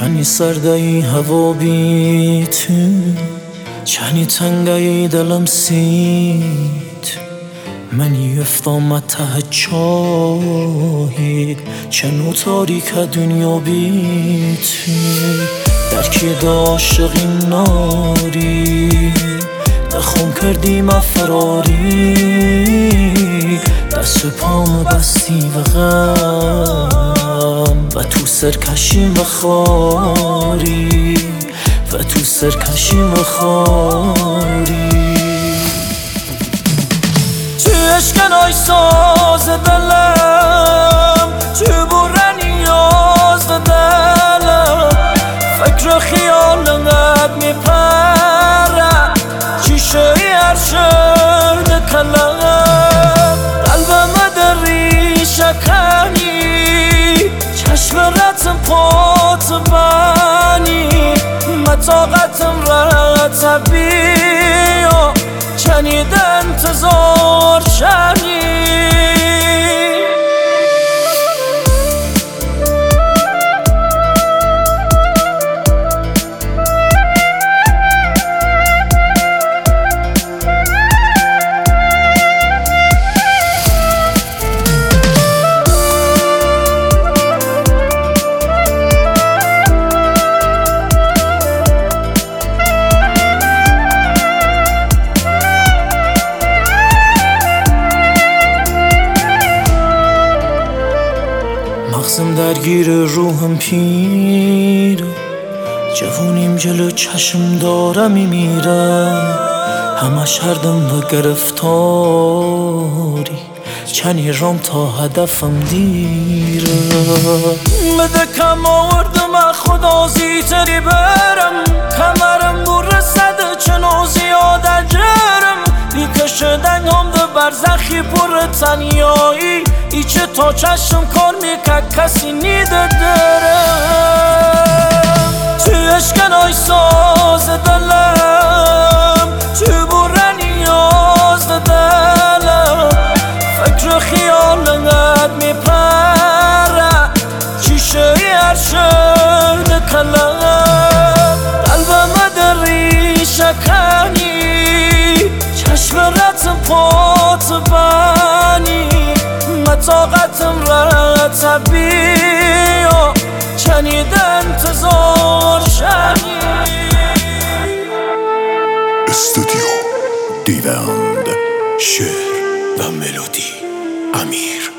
چنی سردهی هوا بیت چنی تنگهی دلم سیت منی افتام ته چاهی چنو تاریک دنیا بیت درکی عاشقی ناری دخم کردی ما فراری دست پام بستی و غم و تو سرکشیم و خاری و تو سرکشیم و خاری تو اشکنای ساز دلم تو بره نیاز دلم فکر خیالت میپره چیشه هر شد کلم قلبم در ریشه کنی چشم رتم پات بانی مطاقتم رتبی چنید انتظار شنی مغزم درگیر روحم پیر جوونیم جلو چشم داره میمیره همش هردم و گرفتاری چنی رام تا هدفم دیره مدکم آوردم خدا زیتری برم کمرم برسد چنو زیاده جرم بیکشدن هم ده برزخی پر تنیایی ایچه تا چشم کار میکه کسی نیده درم تو اشکنای ساز دلم تو بره نیاز دلم فکر خیالت میپره چیشه هر شد کلم قلبم در ریشه کنی چشم رتم پات بانی مطاقتم رتبی چنید انتظار شنی استودیو دیوند شعر و ملودی امیر